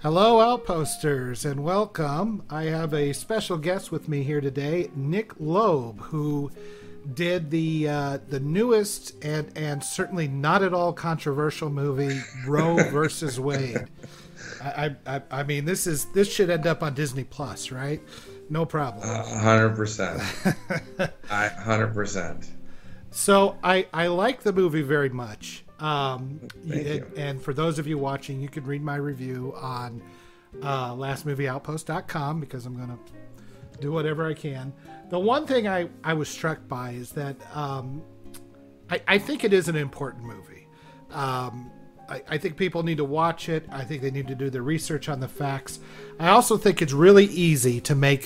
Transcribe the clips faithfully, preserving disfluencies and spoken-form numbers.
Hello, Outposters, and welcome. I have a special guest with me here today, Nick Loeb, who did the uh, the newest and and certainly not at all controversial movie, Roe versus Wade. I, I I mean, this is this should end up on Disney Plus, right? No problem. A hundred percent. I hundred percent. So I I like the movie very much. Um, Thank and, you. and for those of you watching, you can read my review on uh, last movie outpost dot com because I'm going to do whatever I can. The one thing I, I was struck by is that um, I, I think it is an important movie. Um, I, I think people need to watch it. I think they need to do their research on the facts. I also think it's really easy to make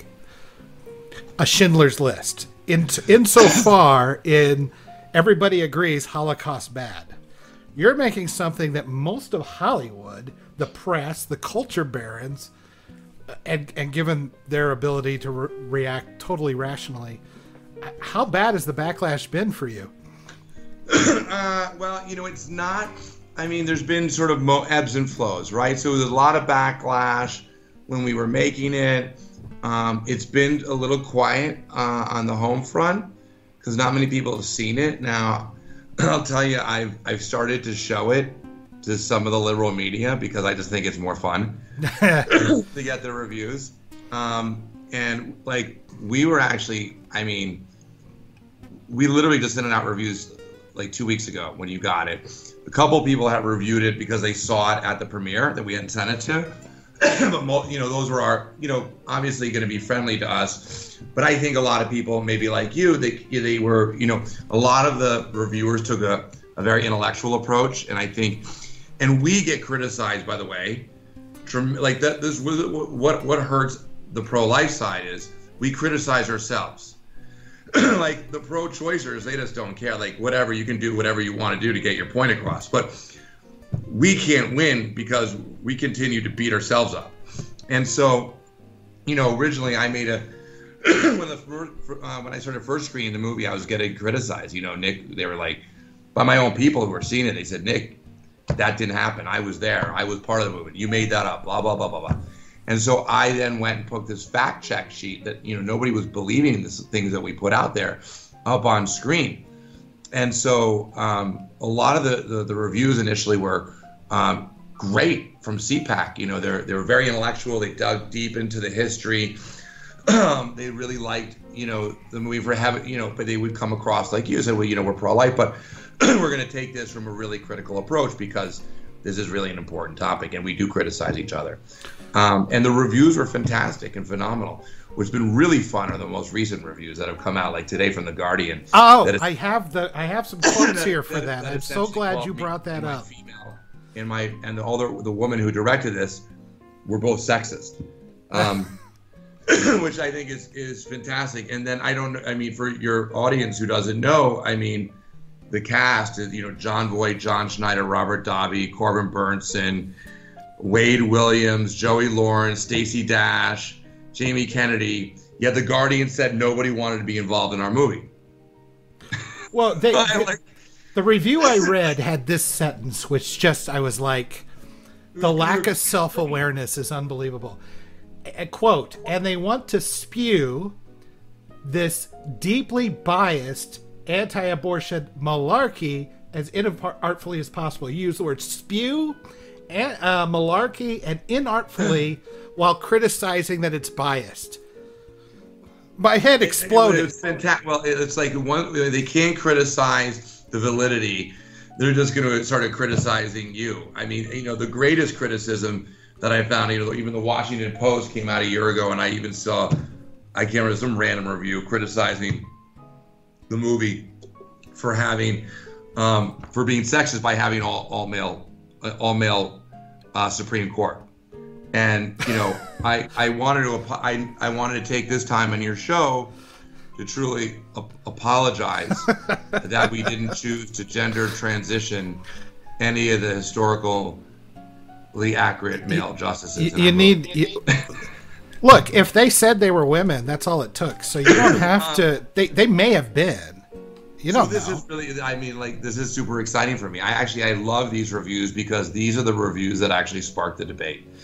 a Schindler's List. In insofar in everybody agrees Holocaust bad. You're making something that most of Hollywood, the press, the culture barons, and, and given their ability to re- react totally rationally, how bad has the backlash been for you? uh, well, you know, it's not. I mean, there's been sort of mo- ebbs and flows, right? So there's a lot of backlash when we were making it. Um, it's been a little quiet uh, on the home front because not many people have seen it. Now, I'll tell you, I've I've started to show it to some of the liberal media because I just think it's more fun to get the reviews. Um, and like we were actually, I mean, we literally just sent out reviews like two weeks ago when you got it. A couple people have reviewed it because they saw it at the premiere that we hadn't sent it to. But mo- you know, those were our, you know, obviously going to be friendly to us. But I think a lot of people, maybe like you, they they were, you know, a lot of the reviewers took a, a very intellectual approach, and I think, and we get criticized, by the way, from, like that. This what what hurts the pro-life side is we criticize ourselves. Like the pro-choicers, they just don't care. Like whatever, you can do whatever you want to do to get your point across, but we can't win because we continue to beat ourselves up. And so, you know, originally I made a when the first, uh, when I started first screening the movie, I was getting criticized. You know, Nick, they were like, by my own people who were seeing it, they said, Nick, that didn't happen. I was there. I was part of the movie. You made that up. Blah blah blah blah blah. And so I then went and put this fact check sheet that, you know, nobody was believing the things that we put out there up on screen. And so um, a lot of the, the, the reviews initially were um, great from C PAC. You know, they're they were very intellectual. They dug deep into the history. Um, they really liked, you know, the movie for having, you know, but they would come across like you said, well, you know, we're pro-life, but we're going to take this from a really critical approach because this is really an important topic, and we do criticize each other. Um, and the reviews were fantastic and phenomenal. What's been really fun are the most recent reviews that have come out, like today from The Guardian. Oh, that is, I have the I have some quotes that, here for that, that. that I'm so glad you brought that up. Female and my and all the the woman who directed this were both sexist, um, which I think is is fantastic. And then I don't, I mean, for your audience who doesn't know, I mean, the cast is, you know, John Voight, John Schneider, Robert Davi, Corbin Burnson, Wade Williams, Joey Lawrence, Stacey Dash, Jamie Kennedy. Yet The Guardian said nobody wanted to be involved in our movie. Well, they, I the, like- the review I read had this sentence, which just, I was like, the lack of self-awareness is unbelievable. A quote, and they want to spew this deeply biased anti-abortion malarkey as inartfully as possible. You use the word spew, and, uh, malarkey, and inartfully while criticizing that it's biased. My head exploded. It's fantastic. Well, it's like one, they can't criticize the validity. They're just going to start criticizing you. I mean, you know, the greatest criticism that I found, you know, even the Washington Post came out a year ago, and I even saw, I can't remember, some random review criticizing the movie for having, um, for being sexist by having all all male, uh, all male uh, Supreme Court. And you know, I I wanted to I I wanted to take this time on your show to truly ap- apologize that we didn't choose to gender transition any of the historically accurate male justices. You, you need. You, look, if they said they were women, that's all it took. So you don't have to. They they may have been. You don't so this know. is really. I mean, like this is super exciting for me. I actually I love these reviews because these are the reviews that actually spark the debate.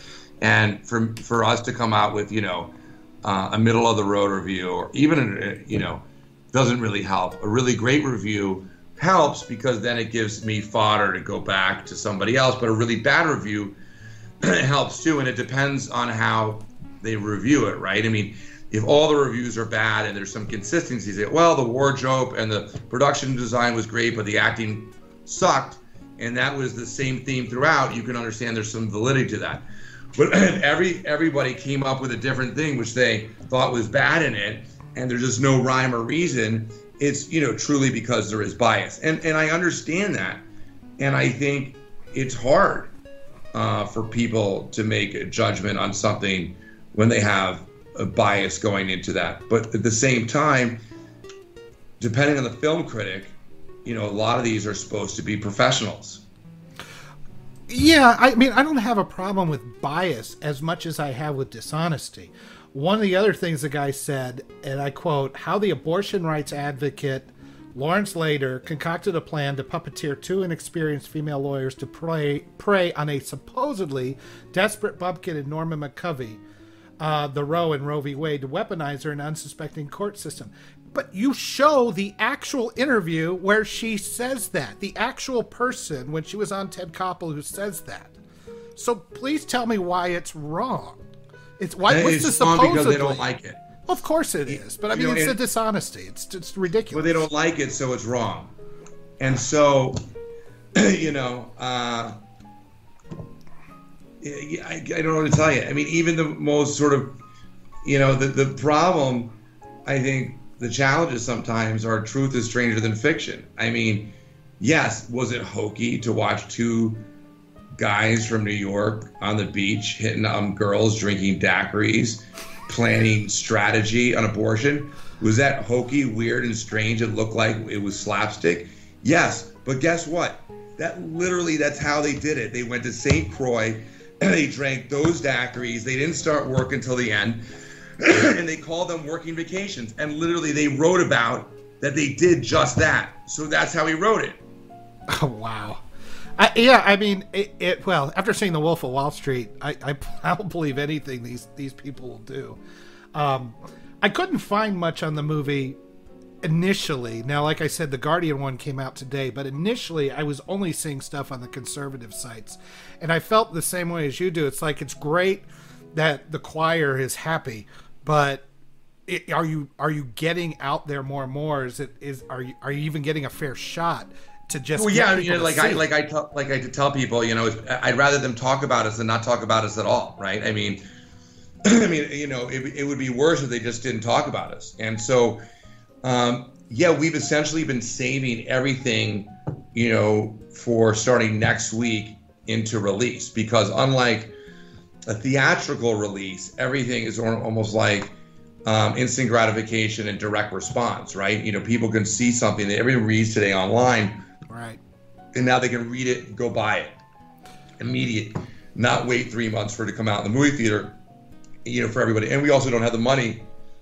And for for us to come out with, you know, uh, a middle of the road review, or even, a, you know, doesn't really help. A really great review helps because then it gives me fodder to go back to somebody else. But a really bad review helps too, and it depends on how they review it, right? I mean, if all the reviews are bad and there's some consistencies, that, well, the wardrobe and the production design was great, but the acting sucked, and that was the same theme throughout, you can understand there's some validity to that. But every everybody came up with a different thing which they thought was bad in it, and there's just no rhyme or reason. It's, you know, truly because there is bias. And and I understand that. And I think it's hard uh, for people to make a judgment on something when they have a bias going into that. But at the same time, depending on the film critic, you know, a lot of these are supposed to be professionals. Yeah, I mean, I don't have a problem with bias as much as I have with dishonesty. One of the other things the guy said, and I quote, how the abortion rights advocate Lawrence Lader concocted a plan to puppeteer two inexperienced female lawyers to prey, prey on a supposedly desperate bumpkin in Norma McCovey, uh, the Roe and Roe v. Wade, to weaponize her in an unsuspecting court system. But you show the actual interview where she says that. The actual person, when she was on Ted Koppel, who says that. So please tell me why it's wrong. It's why what's it's the supposedly? Because they don't like it. Of course it is, but I mean, you know, it's a dishonesty. It's it's ridiculous. Well, they don't like it, so it's wrong. And so, you know, uh, I, I don't know what to tell you. I mean, even the most sort of, you know, the, the problem, I think the challenges sometimes are truth is stranger than fiction. I mean, yes, was it hokey to watch two guys from New York on the beach hitting um, girls, drinking daiquiris, planning strategy on abortion? Was that hokey, weird, and strange? It looked like it was slapstick? Yes, but guess what? That literally, that's how they did it. They went to Saint Croix, and they drank those daiquiris. They didn't start work until the end, and they called them working vacations. And literally, they wrote about that they did just that. So that's how he wrote it. Oh, wow. I, yeah, I mean, it, it. Well, after seeing The Wolf of Wall Street, I, I, I don't believe anything these these people will do. Um, I couldn't find much on the movie initially. Now, like I said, the Guardian one came out today, but initially I was only seeing stuff on the conservative sites, and I felt the same way as you do. It's like it's great that the choir is happy, but it, are you are you getting out there more and more? Is it is are you are you even getting a fair shot? To just well, yeah, you know, like I like I tell like I tell people, you know, I'd rather them talk about us than not talk about us at all, right? I mean, I mean, you know, it, it would be worse if they just didn't talk about us. And so, um, yeah, we've essentially been saving everything, you know, for starting next week into release, because unlike a theatrical release, everything is almost like um, instant gratification and direct response, right? You know, people can see something that everyone reads today online. Right. And now they can read it and go buy it. Immediate. Not wait three months for it to come out in the movie theater, you know, for everybody. And we also don't have the money.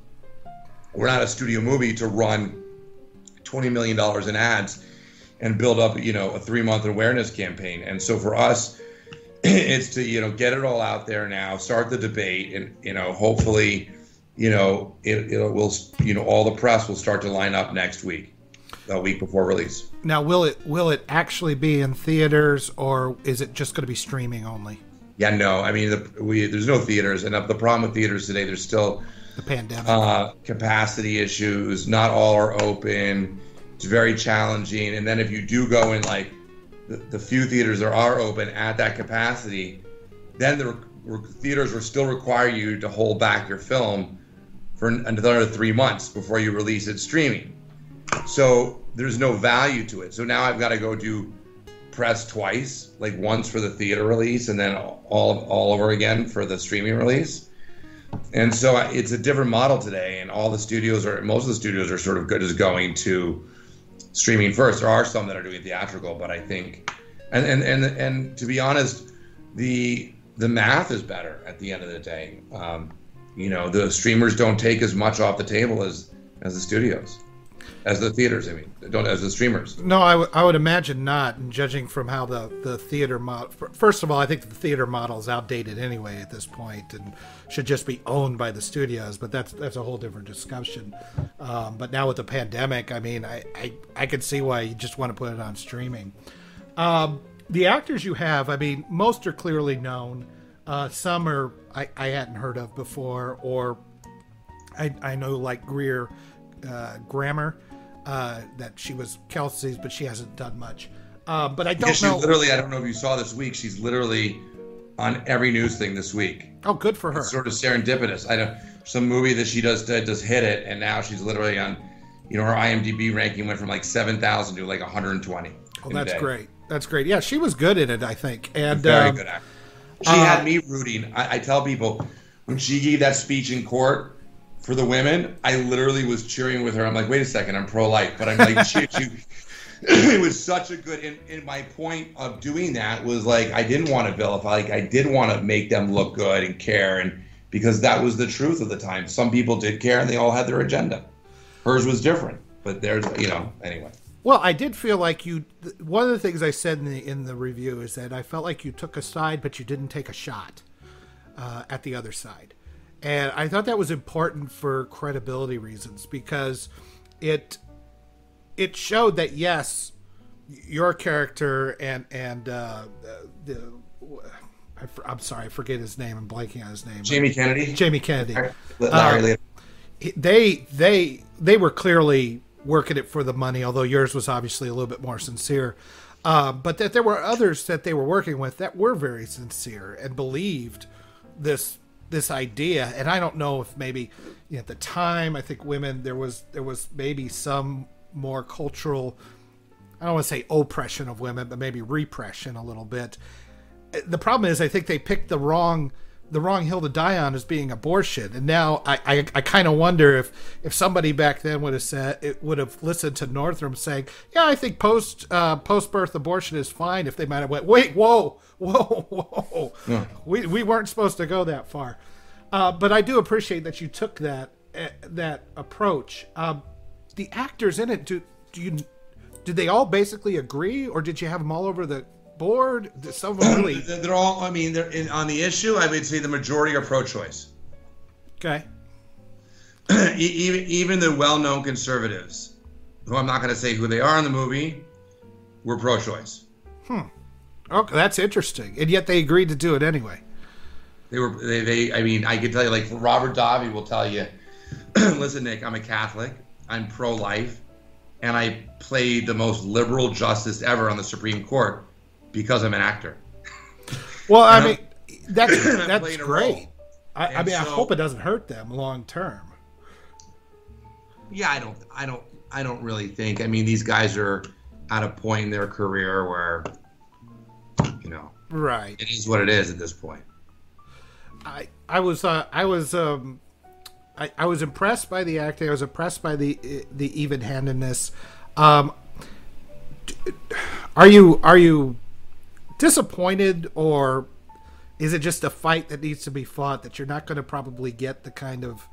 We're not a studio movie to run twenty million dollars in ads and build up, you know, a three-month awareness campaign. And so for us, it's to, you know, get it all out there now, start the debate, and, you know, hopefully, you know, it, it will, you know, all the press will start to line up next week. A week before release. Now, will it will it actually be in theaters, or is it just going to be streaming only? Yeah, no. I mean, the, we there's no theaters, and the problem with theaters today, there's still the pandemic, uh, capacity issues. Not all are open. It's very challenging. And then if you do go in, like the, the few theaters that are open at that capacity, then the re- theaters will still require you to hold back your film for another three months before you release it streaming. So there's no value to it. So now I've got to go do press twice, like once for the theater release and then all all over again for the streaming release. And so it's a different model today, and all the studios are, most of the studios are sort of good as going to streaming first. There are some that are doing theatrical, but I think, and and and, and to be honest, the the math is better at the end of the day. Um, you know, the streamers don't take as much off the table as as the studios. as the theaters. I mean, don't as the streamers. No, I, w- I would imagine not. And judging from how the the theater model, first of all, I think the theater model is outdated anyway at this point, and should just be owned by the studios. But that's that's a whole different discussion. Um, but now with the pandemic, I mean, I, I I could see why you just want to put it on streaming. Um, the actors you have, I mean, most are clearly known. Uh, some are I, I hadn't heard of before, or I I know like Greer uh, Grammer. Uh, that she was Kelsey's, but she hasn't done much. Uh, but I don't yeah, she's know. Literally, I don't know if you saw this week. She's literally on every news thing this week. Oh, good for her. It's sort of serendipitous. I don't some movie that she does uh, does hit it, and now she's literally on. You know, her IMDb ranking went from like seven thousand to like one hundred twenty. Oh, that's great. That's great. Yeah, she was good in it, I think. And very um, good actor. She uh, had me rooting. I, I tell people when she gave that speech in court for the women, I literally was cheering with her. I'm like, wait a second, I'm pro-life, but I'm like, she, she, it was such a good. And, and my point of doing that was like, I didn't want to vilify. Like, I did want to make them look good and care, and because that was the truth of the time. Some people did care, and they all had their agenda. Hers was different, but there's, you know, anyway. Well, I did feel like you. One of the things I said in the in the review is that I felt like you took a side, but you didn't take a shot uh, at the other side. And I thought that was important for credibility reasons, because it it showed that, yes, your character and and uh, the, the I, I'm sorry, I forget his name. I'm blanking on his name. Jamie Kennedy. Jamie Kennedy. Larry, uh, they they they were clearly working it for the money, although yours was obviously a little bit more sincere. Uh, but that there were others that they were working with that were very sincere and believed this. this idea. And I don't know if maybe, you know, at the time, I think women, there was there was maybe some more cultural, I don't want to say oppression of women, but maybe repression a little bit. The problem is, I think they picked the wrong the wrong hill to die on as being abortion. And now I, I, I kind of wonder if, if somebody back then would have said, it would have listened to Northam saying, yeah, I think post uh, post birth abortion is fine, if they might have went, wait, whoa, whoa, whoa. Yeah. We we weren't supposed to go that far. Uh, but I do appreciate that you took that uh, that approach. Um, the actors in it, do do you did they all basically agree, or did you have them all over the board? Did some of them really? They're all. I mean, they're in, on the issue. I would say the majority are pro-choice. Okay. even even the well-known conservatives, who I'm not going to say who they are in the movie, were pro-choice. Hmm. Okay, that's interesting, and yet they agreed to do it anyway. They were, they, they, I mean, I could tell you, like, Robert Davi will tell you, listen, Nick, I'm a Catholic, I'm pro-life, and I played the most liberal justice ever on the Supreme Court because I'm an actor. Well, I mean, that's, that's great. I, I mean, so, I hope it doesn't hurt them long term. Yeah, I don't, I don't, I don't really think, I mean, these guys are at a point in their career where, you know, right. It is what it is at this point. I I was uh, I was um, I, I was impressed by the acting. I was impressed by the the even-handedness. Um, are you are you disappointed, or is it just a fight that needs to be fought, that you're not going to probably get the kind of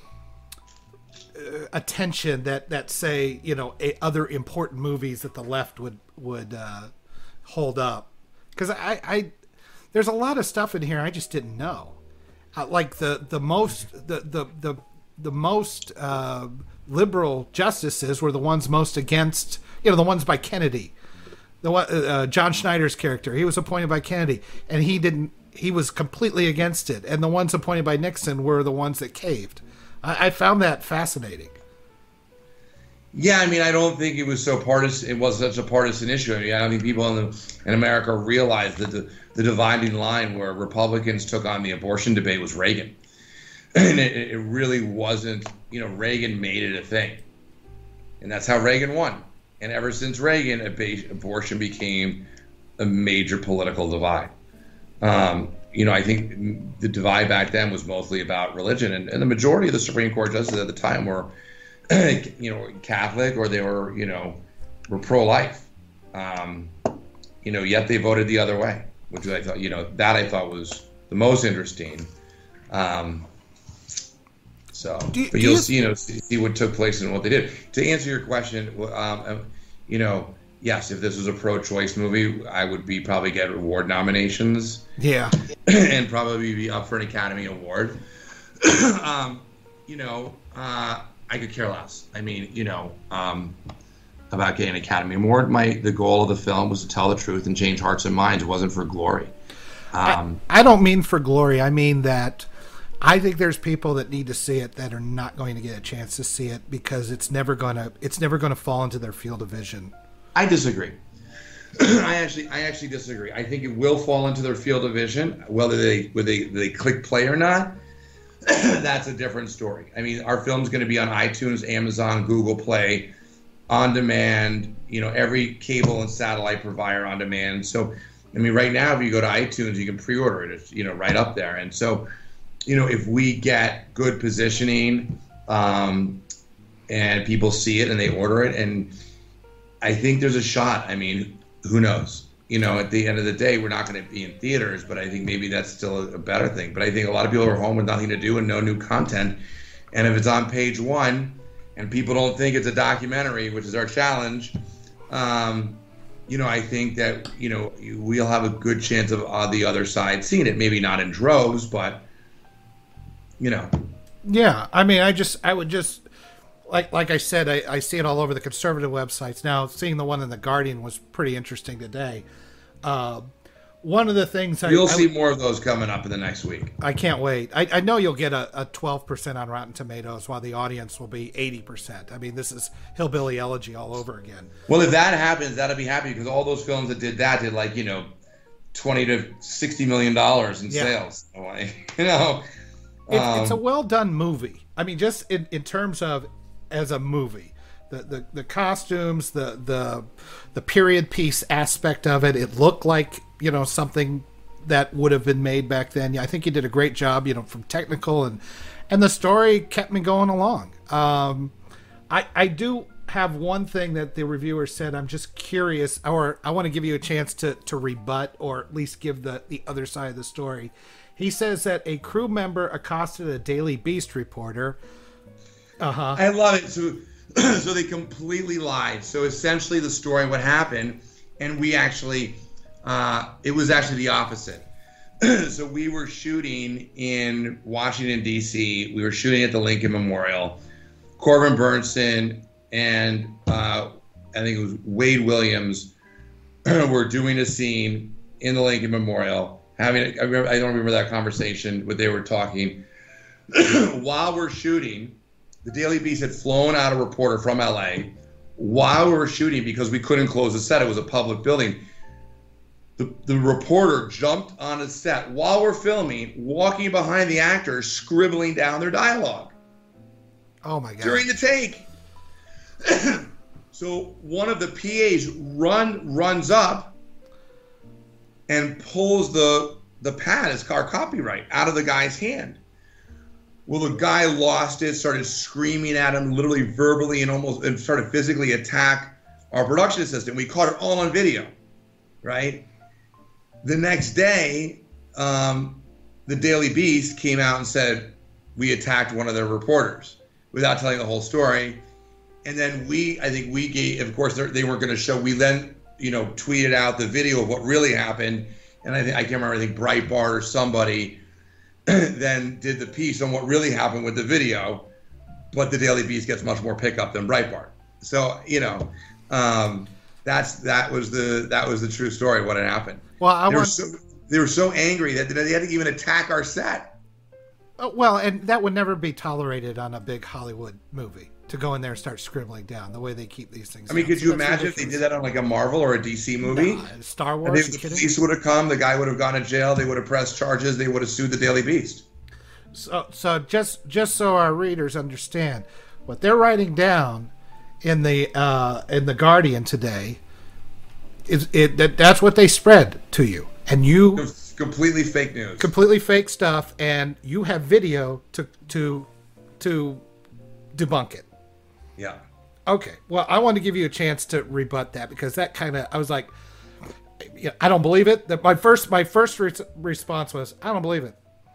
uh, attention that, that say, you know, a, other important movies that the left would would uh, hold up? Because I, I there's a lot of stuff in here I just didn't know. Uh, like the the most the the the, the most uh, liberal justices were the ones most against, you know, the ones by Kennedy. The uh, John Schneider's character, he was appointed by Kennedy, and he didn't. He was completely against it. And the ones appointed by Nixon were the ones that caved. I, I found that fascinating. Yeah, I mean, I don't think it was so partisan. It was such a partisan issue. I mean, I don't think people in, the, in America realized that the, the dividing line where Republicans took on the abortion debate was Reagan, and it, it really wasn't. You know, Reagan made it a thing, and that's how Reagan won. And ever since Reagan, abortion became a major political divide. Um, you know, I think the divide back then was mostly about religion, and, and the majority of the Supreme Court justices at the time were, you know, Catholic, or they were, you know, were pro-life. Um, you know, yet they voted the other way, which I thought, you know, that I thought was the most interesting. Um, So, you, but you'll you... see, you know, see, see what took place and what they did. To answer your question, um, you know, yes, if this was a pro-choice movie, I would be probably get award nominations. Yeah, and probably be up for an Academy Award. um, you know, uh, I could care less. I mean, you know, um, about getting an Academy Award. My the goal of the film was to tell the truth and change hearts and minds. It wasn't for glory. Um, I, I don't mean for glory. I mean that I think there's people that need to see it that are not going to get a chance to see it because it's never gonna it's never gonna fall into their field of vision. I disagree. I actually I actually disagree. I think it will fall into their field of vision, whether they whether they, they click play or not. That's a different story. I mean, our film's going to be on iTunes, Amazon, Google Play, on demand. You know, every cable and satellite provider on demand. So, I mean, right now, if you go to iTunes, you can pre-order it. It's, you know, right up there. And so, you know, if we get good positioning, um, and people see it and they order it, and I think there's a shot. I mean, who knows? You know, at the end of the day, we're not going to be in theaters, but I think maybe that's still a better thing. But I think a lot of people are home with nothing to do and no new content. And if it's on page one and people don't think it's a documentary, which is our challenge, um, you know, I think that, you know, we'll have a good chance of uh, the other side seeing it. Maybe not in droves, but, you know. Yeah, I mean, I just, I would just, like like I said, I, I see it all over the conservative websites. Now, seeing the one in The Guardian was pretty interesting today. Uh, one of the things I... You'll I, see more of those coming up in the next week. I can't wait. I, I know you'll get a, a twelve percent on Rotten Tomatoes while the audience will be eighty percent. I mean, this is Hillbilly Elegy all over again. Well, if that happens, that'll be happy because all those films that did that did like, you know, twenty to sixty million dollars in yeah. sales. So, you know... It, um, it's a well-done movie. I mean, just in, in terms of... as a movie, the, the the costumes, the the the period piece aspect of it, it looked like, you know, something that would have been made back then. I think you did a great job, you know, from technical, and and the story kept me going along. Um, I I do have one thing that the reviewer said. I'm just curious, or I want to give you a chance to to rebut or at least give the the other side of the story. He says that a crew member accosted a Daily Beast reporter. Uh-huh. I love it. So, so they completely lied. So essentially the story, what happened, and we actually, uh, it was actually the opposite. So we were shooting in Washington, D C. We were shooting at the Lincoln Memorial. Corbin Bernsen and uh, I think it was Wade Williams were doing a scene in the Lincoln Memorial. Having, a, I, remember, I don't remember that conversation, but they were talking. While we're shooting, the Daily Beast had flown out a reporter from L A while we were shooting because we couldn't close the set. It was a public building. The, the reporter jumped on the set while we're filming, walking behind the actors, scribbling down their dialogue. Oh, my God. During the take. So one of the P As run runs up and pulls the, the pad, his car copyright, out of the guy's hand. Well, the guy lost it, started screaming at him, literally verbally and almost, and started physically attack our production assistant. We caught it all on video, right? The next day, um, the Daily Beast came out and said, we attacked one of their reporters without telling the whole story. And then we, I think we gave, of course, they weren't going to show, we then, you know, tweeted out the video of what really happened. And I think, I can't remember, I think Breitbart or somebody then did the piece on what really happened with the video, but the Daily Beast gets much more pickup than Breitbart. So, you know, um, that's that was the that was the true story of what had happened. Well, I they, want... were so, they were so angry that they had to even attack our set. Uh, well, and that would never be tolerated on a big Hollywood movie, to go in there and start scribbling down the way they keep these things. I mean, down. could you so imagine if they did that on like a Marvel or a D C movie? Nah, Star Wars? I think the police would have come, the guy would have gone to jail, they would have pressed charges, they would have sued the Daily Beast. So, so just just so our readers understand, what they're writing down in the uh, in the Guardian today is it that that's what they spread to you, and you it's completely fake news, completely fake stuff, and you have video to to to debunk it. Yeah. Okay. Well, I want to give you a chance to rebut that, because that kind of, I was like, I don't believe it. That my first my first re- response was, I don't believe it.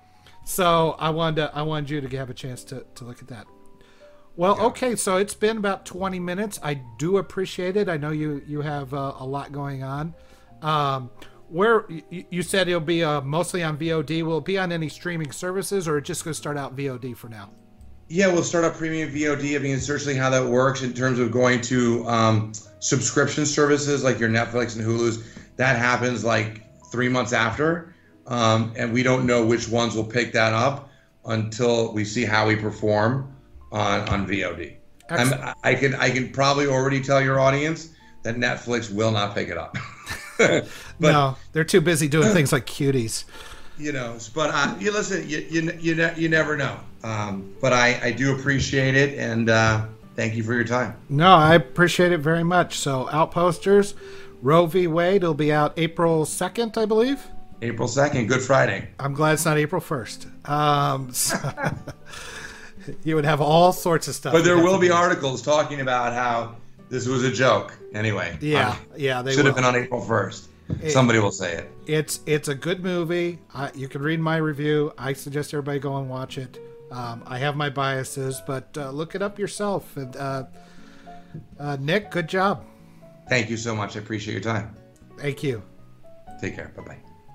So I wanted to, I wanted you to have a chance to, to look at that. Well, yeah. Okay, so it's been about twenty minutes. I do appreciate it. I know you you have uh, a lot going on. Um, where you, you said it'll be uh, mostly on V O D. Will it be on any streaming services, or just going to start out V O D for now? Yeah, we'll start out premium V O D. I mean, essentially how that works in terms of going to um, subscription services like your Netflix and Hulu's. That happens like three months after. Um, and we don't know which ones will pick that up until we see how we perform on, on V O D. I'm, I can I can probably already tell your audience that Netflix will not pick it up. But, no, they're too busy doing things like Cuties. You know, but uh, you listen, you you you, ne- you never know. Um, but I, I do appreciate it, and uh, thank you for your time. No, I appreciate it very much. So, Outposters, Roe v. Wade will be out April second, I believe. April second, Good Friday. I'm glad it's not April first. Um, so you would have all sorts of stuff. But there will be articles talking about how this was a joke. Anyway. Yeah, um, yeah. They should will. have been on April first. It, Somebody will say it. It's it's a good movie. I, you can read my review. I suggest everybody go and watch it. Um, I have my biases, but uh, look it up yourself. And uh, uh, Nick, good job. Thank you so much. I appreciate your time. Thank you. Take care. Bye-bye.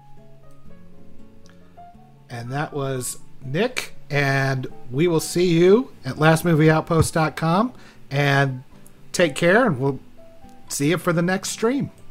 And that was Nick, and we will see you at last movie outpost dot com, and take care, and we'll see you for the next stream.